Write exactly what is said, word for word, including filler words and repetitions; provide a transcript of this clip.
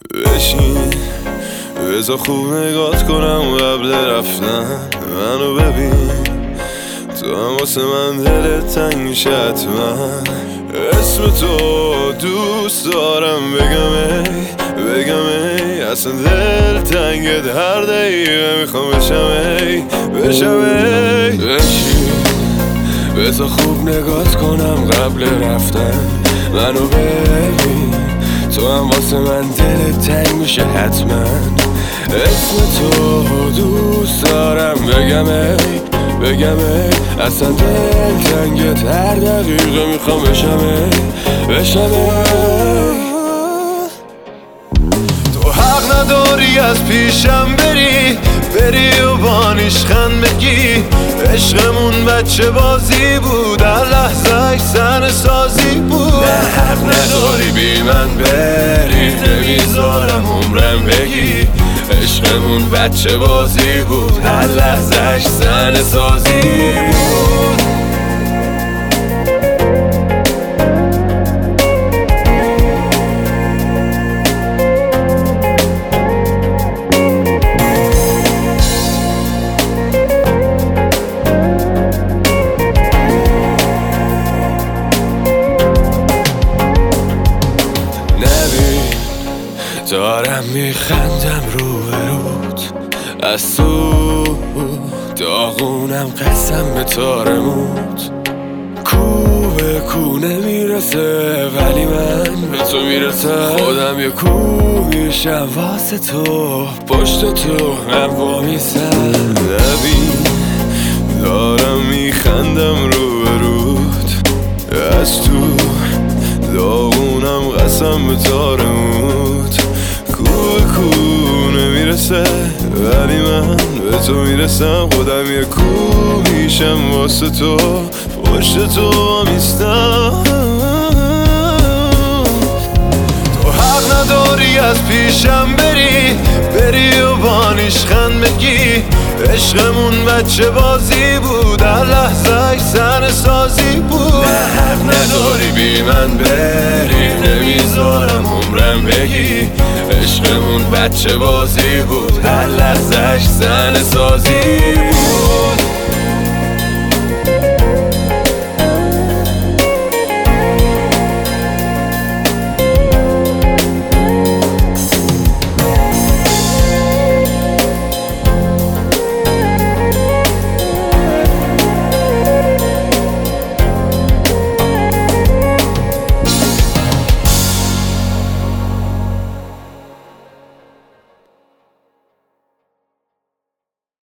بشین بذار خوب نگات کنم قبل رفتن منو ببین، تو هم واسه من دلت تنگ میشه حتما. اسم تو دوست دارم بگم ای بگم ای، اصلا دل تنگت هر دقیقه میخوام بشم ای بشم ای. بشین بذار خوب نگات کنم قبل رفتن منو ببین، تو هم واسه من دلت تنگ میشه حتما. اسم تو دوست دارم بگم ای بگم ای، اصلا دل تنگت هر دقیقه میخوام بشم ای بشم ای. تو حق نداری از پیشم بری بری و با نیشخند بگی عشقمون بچه بازی بود، هر لحظهش زن سازی بود. نه حق نداری بی من بری، نمیذارم عمرم بگی عشقمون بچه بازی بود، هر لحظهش زن سازی بود. دارم میخندم رو برود از تو، داغونم قسم به تارموت. کو به کو نمیرسه ولی من به تو میرسم، خودم یه کو میشم واسه تو، پشت تو هم وامیسم. نبین دارم میخندم رو برود از تو، داغونم قسم به تارموت. کو کو نمیرسه ولی من به تو میرسم، خودم یه کو میشم واسه تو، پشت تو میستم. تو حق نداری از پیشم بری بری و با نیشخند بگی عشقمون بچه بازی بود، هر لحظهش زن سازی بود. نه حق نداری بی من بری، نمیذارم عمرم بگی عشقمون بچه بازی بود، هر لحظهش زن سازی بود.